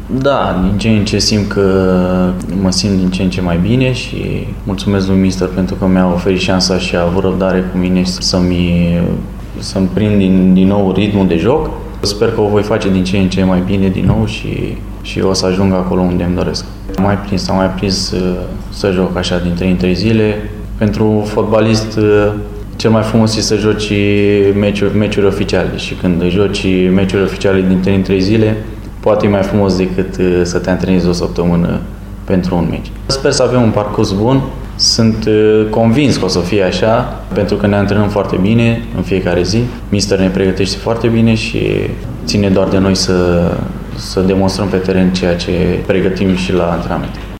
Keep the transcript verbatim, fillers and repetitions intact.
Da, din ce în ce simt că mă simt din ce în ce mai bine și mulțumesc lui mister pentru că mi-a oferit șansa și a avut răbdare cu mine să-mi, să-mi prind din, din nou ritmul de joc. Sper că o voi face din ce în ce mai bine din nou și, și o să ajung acolo unde îmi doresc. Am mai prins, am mai prins să joc așa din trei în trei zile. Pentru fotbalist, cel mai frumos este să joci meciuri, meciuri oficiale și când joci meciuri oficiale din trei în trei zile, poate e mai frumos decât să te antrenezi o săptămână pentru un meci. Sper să avem un parcurs bun. Sunt convins că o să fie așa, pentru că ne antrenăm foarte bine în fiecare zi. Mister ne pregătește foarte bine și ține doar de noi să, să demonstrăm pe teren ceea ce pregătim și la antrenament.